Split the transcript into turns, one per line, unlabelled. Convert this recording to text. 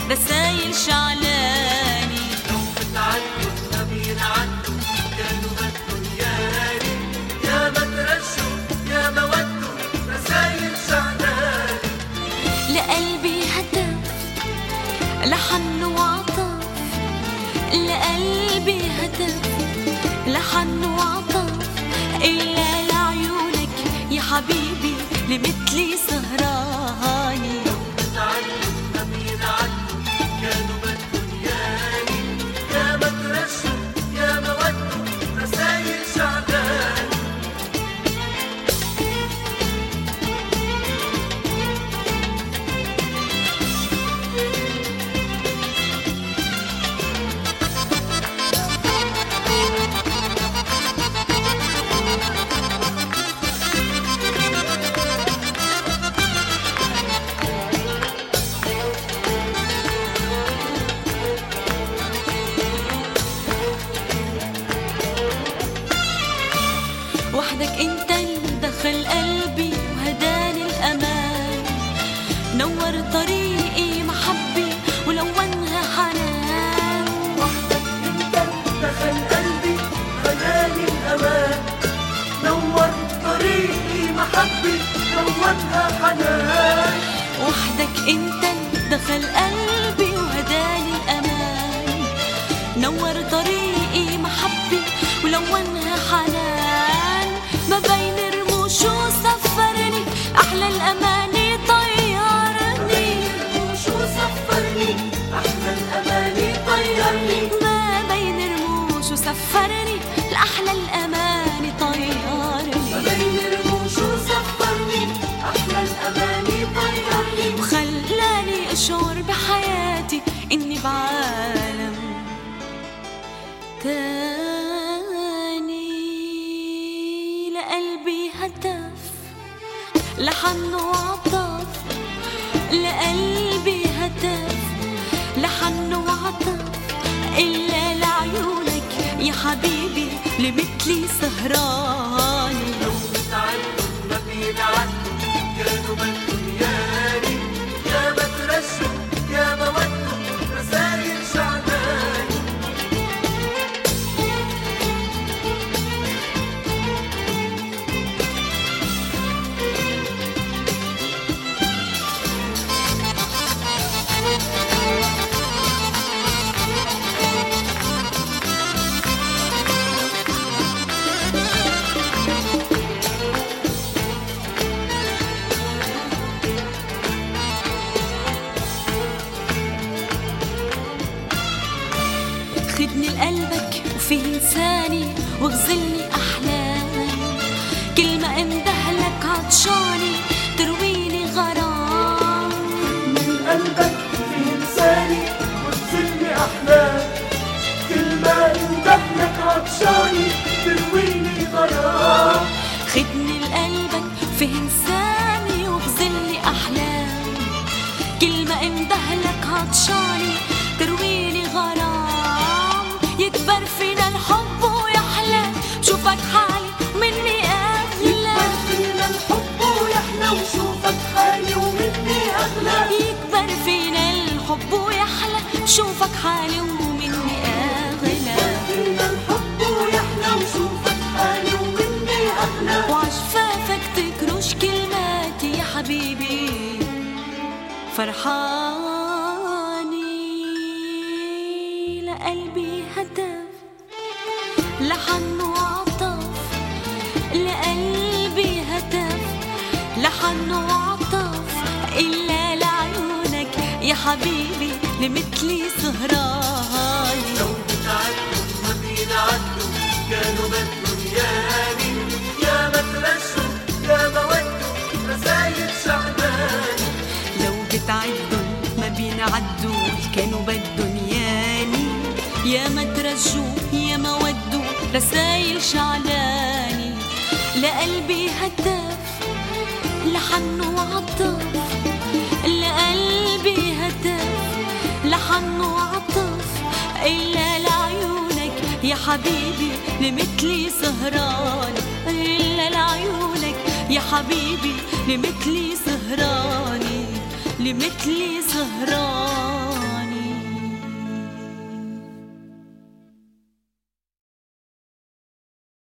رسايل شعلاني.
لو بتعدوا ما بينعدوا كانوا بدهم ياني، يا ما ترشوا يا ما ودوا رسايل شعلاني.
لقلبي هتف لحن وعطف، لقلبي هتف لحن وعطف، إلا لعيونك يا حبيبي لمثلي سهراني.
لو بتعدوا ما بينعدوا كانوا بدهم ياني، يا ما ترشوا يا ما ودوا رسايل شعلاني.
وحدك انت اللي دخل قلبي وهداني الامان، نور طريقي محبي ولونها حنان.
وحدك انت دخل قلبي هداني الامان، نور طريقي محبي لونها حنان.
وحدك انت اللي دخل قلبي وهداني الامان، نور طريقي محبي ولونها حنان. ما بين رموشه سفرني احلى الاماني طيرني،
رموشه سفرني احلى الاماني طيرني.
ما بين رموشه سفرني لاحلى الاماني طيرني.
ما بين رموشه سفرني احلى الاماني طيرني.
وخلاني اشعر بحياتي اني بعالم تاني. لقلبي هتف لحن وعطف، لقلبي هتف لحن وعطف، إلا لعيونك يا حبيبي لمثلي سهراني.
لو بتعدوا ما بينعدوا كانوا بدهم ياني، يا ما ترشوا يا ما ودوا رسايل شعلاني.
خدني لقلبك وفي لساني واغزلني أحلامي، كل ما اندهلك عطشاني ترويني غرام.
من قلبك في لساني وتزلني أحلام، كل ما اندهلك عطشاني ترويني غرام.
خدني لقلبك في لساني واغزلني أحلامي، كل ما اندهلك عطشاني ترويني غرام. يكبر فينا الحب ويحلى شوفك حالي ومني أغلى.
يكبر فينا الحب ويحلى وشوفك حالي ومني أغلى.
يكبر فينا الحب ويحلى شوفك حالي ومني أغلى.
يكبر فينا الحب ويحلى وشوفك حالي ومني أغلى.
وعشفافك تكرش كلماتي يا حبيبي فرحاني. لقلبي هتف لحن وعطف، لقلبي هتف لحن وعطف، إلا لعيونك يا حبيبي لمثلي سهراني.
لو بتعدوا ما بينعدوا كانوا بدهم ياني، يا ما ترشوا يا ما ودوا رسايل شعلاني.
لو بتعدوا ما بينعدوا كانوا بدهم ياني، يا ما ترجوا يا ما ودوا رسايل شعلاني. لقلبي هتف لحن وعطف، لقلبي هتف لحن وعطف، إلا لعيونك يا حبيبي لمثلي سهران. إلا لعيونك يا حبيبي لمثلي سهراني، لمثلي سهران.